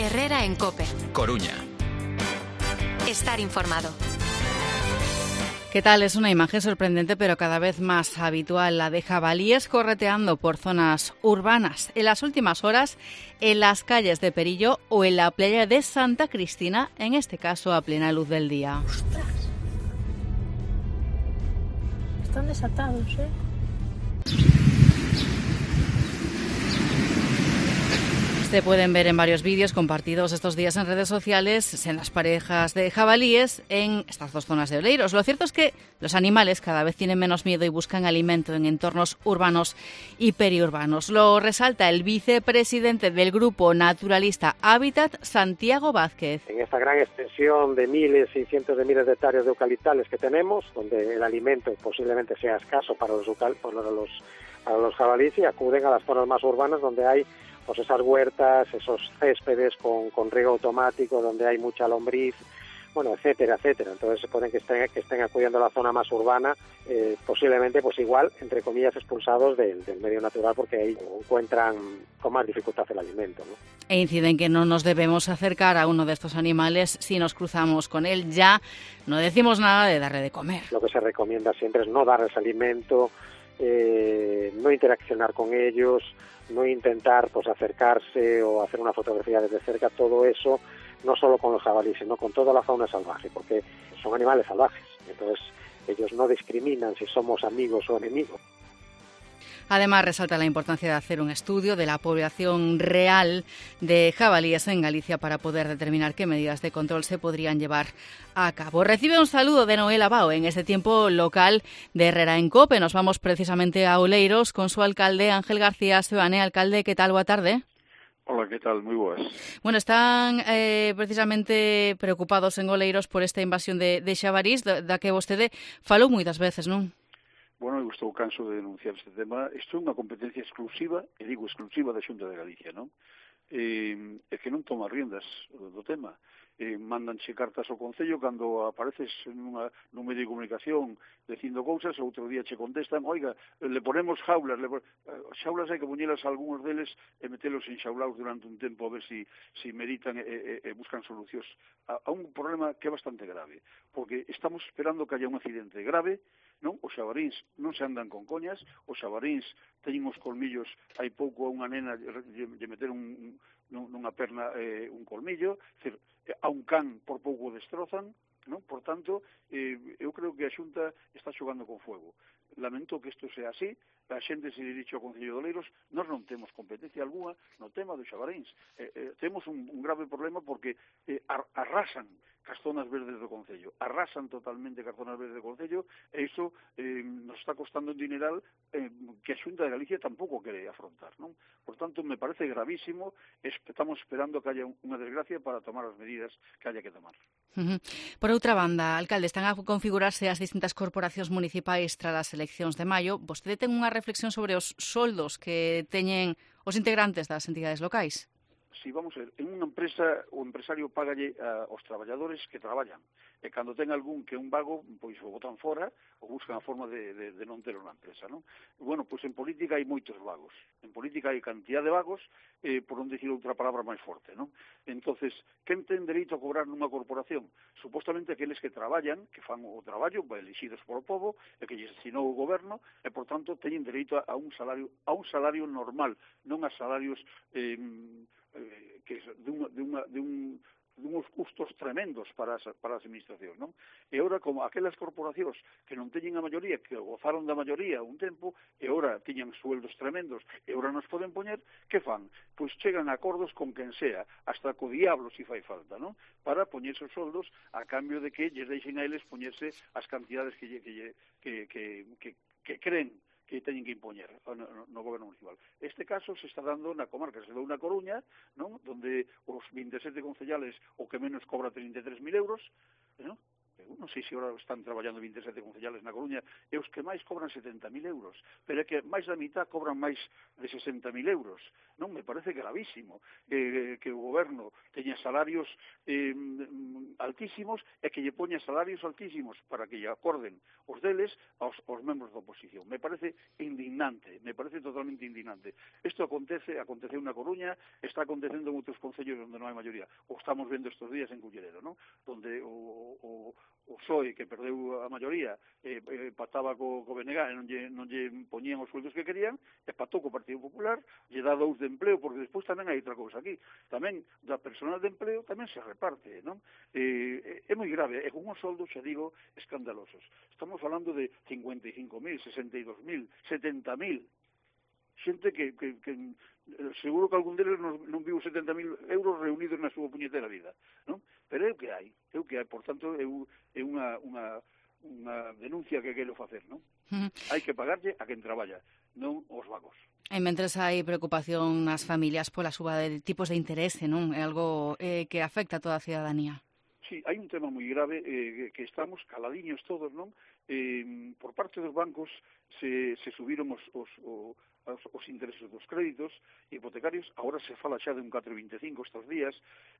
Herrera en COPE. Coruña. Estar informado. ¿Qué tal? Es una imagen sorprendente pero cada vez más habitual, la de jabalíes correteando por zonas urbanas. En las últimas horas, en las calles de Perillo o en la playa de Santa Cristina, en este caso a plena luz del día. ¡Ostras! Están desatados, ¿eh? Se pueden ver en varios vídeos compartidos estos días en redes sociales en las parejas de jabalíes en estas dos zonas de Oleiros. Lo cierto es que los animales cada vez tienen menos miedo y buscan alimento en entornos urbanos y periurbanos. Lo resalta el vicepresidente del grupo naturalista Hábitat, Santiago Vázquez. En esta gran extensión de miles y cientos de miles de hectáreas de eucaliptales que tenemos, donde el alimento posiblemente sea escaso para los jabalíes, y acuden a las zonas más urbanas donde hay pues esas huertas, esos céspedes con riego automático, donde hay mucha lombriz, bueno, etcétera, etcétera. Entonces se pueden que estén acudiendo a la zona más urbana, posiblemente pues igual, entre comillas, expulsados del medio natural, porque ahí encuentran con más dificultad el alimento, ¿no? E inciden que no nos debemos acercar a uno de estos animales si nos cruzamos con él. Ya no decimos nada de darle de comer. Lo que se recomienda siempre es no darles alimento, no interaccionar con ellos, no intentar pues acercarse o hacer una fotografía desde cerca. Todo eso, no solo con los jabalíes, sino con toda la fauna salvaje, porque son animales salvajes, entonces ellos no discriminan si somos amigos o enemigos. Además, resalta la importancia de hacer un estudio de la población real de jabalíes en Galicia para poder determinar qué medidas de control se podrían llevar a cabo. Recibe un saludo de Noel Abao en este tiempo local de Herrera en COPE. Nos vamos precisamente a Oleiros con su alcalde Ángel García Seoane. Alcalde, ¿qué tal? Boa tarde. Hola, ¿qué tal? Moi boas. Bueno, están precisamente preocupados en Oleiros por esta invasión de xabarís, da que vostede falou moitas veces, non? Bueno, eu estou canso de denunciar este tema. Isto é unha competencia exclusiva, e digo exclusiva da Xunta de Galicia, non? É que non toma riendas do tema. Mandanche cartas ao Concello cando apareces nun medio de comunicación dicindo cousas, outro día che contestan, oiga, le ponemos jaulas, xaulas hai que poñelas a algúns deles e metelos enxaulados durante un tempo a ver si meditan e buscan solucións a un problema que é bastante grave, porque estamos esperando que haya un accidente grave, non? Os xabaríns non se andan con coñas, os xabaríns teñen os colmillos, hai pouco a unha nena lle meteron nunha perna un colmillo, a un can por pouco destrozan, non? Por tanto, eu creo que a Xunta está xogando con fuego. Lamento que isto sea así, a xente se dirixe ao Concello de Oleiros, nós non temos competencia alguna no tema dos xabaríns. Temos un grave problema porque arrasan as zonas verdes do Concello, arrasan totalmente as zonas verdes do Concello, e iso nos está costando un dineral que a Xunta de Galicia tampouco quere afrontar, non? Por tanto, me parece gravísimo, estamos esperando que haya unha desgracia para tomar as medidas que haya que tomar. Por outra banda, alcalde, están a configurarse as distintas corporacións municipais tras as eleccións de maio. Vostede ten unha reflexión sobre os soldos que teñen os integrantes das entidades locais? Si vamos a ver, en unha empresa o empresario págalle aos traballadores que traballan, e cando ten algún que é un vago, pois o botan fora ou buscan a forma de non ter unha empresa, non? Bueno, pois en política hai moitos vagos, en política hai cantidad de vagos, por non dicir outra palabra máis forte, non? Entonces, quen ten dereito a cobrar nunha corporación? Supostamente aqueles que traballan, que fan o traballo, elixidos polo povo, e que lles asignou o goberno, e por tanto teñen dereito a un salario normal, non a salarios que dunhos custos tremendos para as administracións, non? E ora, como aquelas corporacións que non teñen a maioría, que gozaron da maioría un tempo, e ora tiñan sueldos tremendos, e ora nos poden poñer, que fan? Pois chegan a acordos con quen sea, hasta co diablo si fai falta, non? Para poñerse os soldos a cambio de que lles deixen a eles poñerse as cantidades que creen que teñen que impoñer no goberno municipal. Este caso se está dando na comarca, se dou na Coruña, non? Donde os 27 concellales o que menos cobra 33.000 euros, non? non sei se agora están traballando 27 concellales na Coruña, e os que máis cobran 70.000 euros, pero é que máis da mitad cobran máis de 60.000 euros. Non me parece gravísimo que o goberno teña salarios altísimos e que lle poña salarios altísimos para que lle acorden os deles aos membros da oposición. Me parece indignante, me parece totalmente indignante. Isto aconteceu na Coruña, está acontecendo en outros concellos onde non hai maioría. O estamos vendo estes días en Culleredo, non? Donde o PSOE, que perdeu a maioría, pataba co BNG e non lle poñían os sueldos que querían, e patou co Partido Popular, lle dá 2 de empleo, porque despois tamén hai outra cousa aquí. Tamén da personal de empleo tamén se reparte, non? É moi grave, e con uns soldos, xa digo, escandalosos. Estamos falando de 55.000, 62.000, 70.000. Xente que seguro que algún deles non viu 70.000 euros reunidos na súa puñetera vida, non? Pero é o que hai, por tanto é unha denuncia que quero facer, non? Hai que pagarlle a quen traballa, non aos vagos. E mentres hai preocupación nas familias pola suba de tipos de interese, non? É algo que afecta a toda a cidadanía. Sí, hai un tema moi grave que estamos caladiños todos, non? Por parte dos bancos se subiron os intereses dos créditos hipotecarios, agora se fala xa de un 4,25 estes días,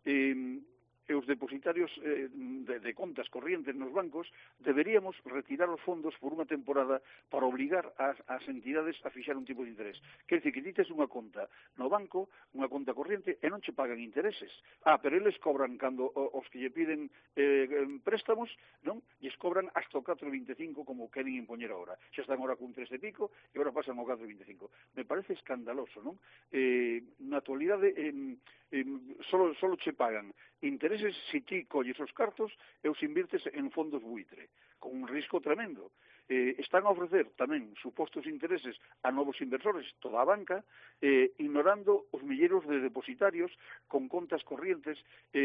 e os depositarios de contas corrientes nos bancos deberíamos retirar os fondos por unha temporada para obligar as entidades a fixar un tipo de interés. Quer dizer, que ti tes unha conta no banco, unha conta corriente, e non che pagan intereses. Pero eles cobran cando os que lle piden préstamos, non? Lles cobran hasta o 4,25 como queren impoñer agora. Xa están agora cun 3 e pico e agora pasan ao 4,25. Me parece escandaloso, non? Na actualidade solo che pagan intereses se ti colles os cartos e os invirtes en fondos buitre, con un risco tremendo. Están a ofrecer tamén supostos intereses a novos inversores, toda a banca, ignorando os milleiros de depositarios con contas corrientes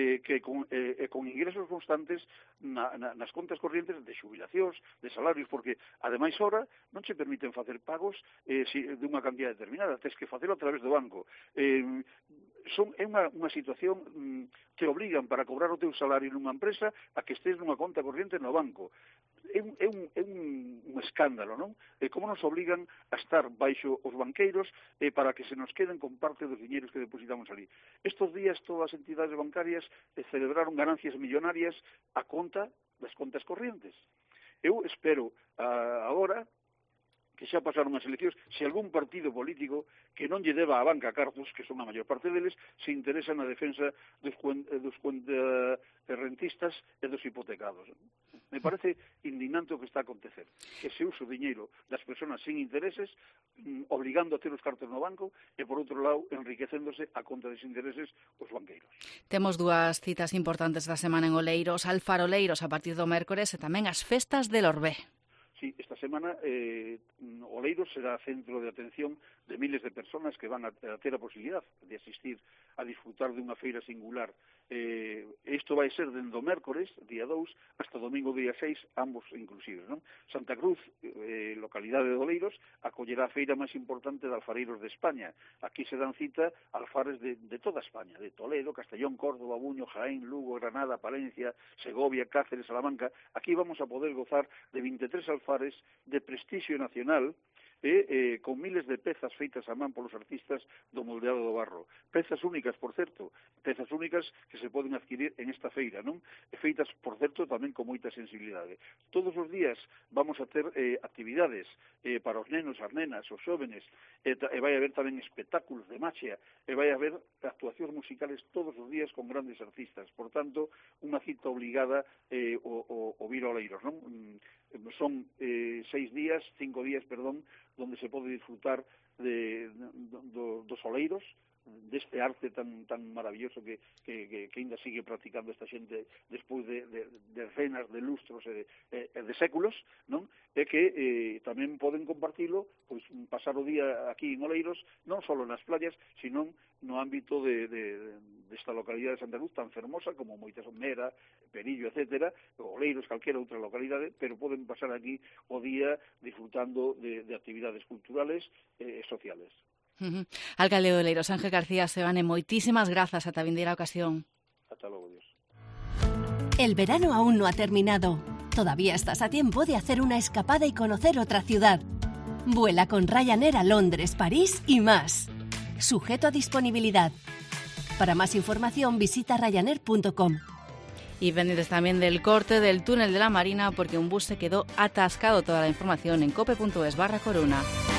con ingresos constantes nas contas corrientes de xubilacións, de salarios, porque ademais ora non che permiten facer pagos dunha cantidad determinada, tes que facelo a través do banco. É unha situación que obligan para cobrar o teu salario nunha empresa a que estés nunha conta corriente no banco. É un escándalo, non? Como nos obligan a estar baixo os banqueiros para que se nos queden con parte dos diñeiros que depositamos ali. Estos días todas as entidades bancarias celebraron ganancias millonarias a conta das contas corrientes. Eu espero agora que xa pasaron as eleccións, se algún partido político que non lle deba a banca cartos, que son a maior parte deles, se interesa na defensa dos rentistas e dos hipotecados. Me parece indignante o que está a acontecer, que se usa o diñeiro das persoas sin intereses, obligando a ter os cartos no banco, e por outro lado, enriquecéndose a conta des intereses os banqueiros. Temos dúas citas importantes da semana en Oleiros, Alfaroleiros a partir do mércores e tamén as festas del Orbé. Sí, esta semana Oleiros será centro de atención de miles de personas que van a ter a posibilidad de asistir a disfrutar de unha feira singular. Isto vai ser dende o mércores, día 2, hasta domingo, día 6, ambos inclusivos, non? Santa Cruz, localidade de Oleiros, acollerá a feira máis importante de alfareiros de España. Aquí se dan cita alfares de toda España, de Toledo, Castellón, Córdoba, Buño, Jaén, Lugo, Granada, Palencia, Segovia, Cáceres, Salamanca. Aquí vamos a poder gozar de 23 alfares de prestixio nacional, con miles de pezas feitas a man polos artistas do moldeado do barro. Pezas únicas, por certo, pezas únicas que se poden adquirir en esta feira, non? E feitas, por certo, tamén con moita sensibilidade. Todos os días vamos a ter actividades para os nenos, as nenas, os xóvenes, e vai haber tamén espectáculos de maxia, e vai haber actuacións musicales todos os días con grandes artistas. Por tanto, unha cita obligada o vir a Oleiros, non? Son 5 días, donde se pode disfrutar dos oleiros, deste arte tan maravilloso que ainda sigue practicando esta xente despois de decenas de lustros e de séculos, non? E que tamén poden compartilo, pois pasar o día aquí en Oleiros, non só nas playas, sino no ámbito desta localidade de Santa Cruz, tan fermosa como moitas, Mera, Perillo, etcétera, Oleiros, calquera outra localidade, pero poden pasar aquí o día disfrutando de actividades culturales e sociales. Alcalde de Oleiros, Ángel García Sebane, moitísimas grazas, ata vindeira ocasión. Hasta logo, Dios. El verano aún no ha terminado. Todavía estás a tiempo de hacer una escapada y conocer otra ciudad. Vuela con Ryanair a Londres, París y más. Sujeto a disponibilidad. Para más información visita ryanair.com. Y pendientes también del corte del túnel de la Marina porque un bus se quedó atascado. Toda la información en cope.es/Coruna.